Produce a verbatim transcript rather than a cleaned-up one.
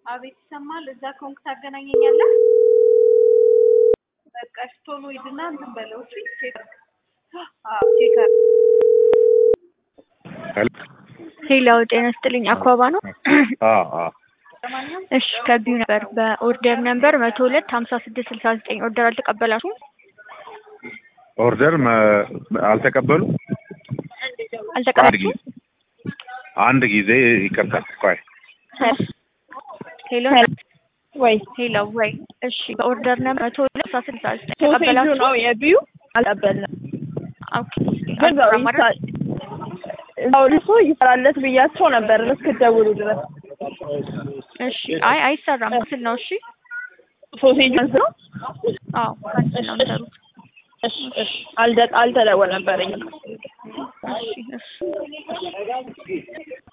አቤት ይሰማል። እዛ ኮንክ ታገናኘኛለህ? በቃ ቶሎ ሂድና እንትን በለው። እሺ ቼክ አዎ ቼክ ሄሎ ጤና ይስጥልኝ። አኳባ ነው? አዎ አዎ። እሺ ከቢዩ ነበር በኦርደር ነምበር መቶ ሁለት ሀምሳ ስድስት ስልሳ ዘጠኝ ኦርደር አልተቀበላችሁም? ኦርደር አልተቀበሉ አልተቀበላችሁም? አንድ ጊዜ ይቀርታል። ቆይ ሄሎ ወይ ሄሎ ወይ እሺ በኦርደር ነምበር መቶ ሁለት ሀምሳ ስድስት ስልሳ ዘጠኝ ሶሴጁ ተቀበላችሁ? ነው የቢዩ አልቀበልንም። ኦኬ በዛው ይሳል እዛው ልሶ ይሰራለት ብያቸው ነበር እስክትደውሉ ድረስ። እሺ አይ አይሰራም ክፍል ነው። እሺ ሶሴጁ ነው? አዎ ካንስል ነው የምሰሩት። እሺ እሺ አልደ አልተደወለ ነበረኝ። እሺ እሺ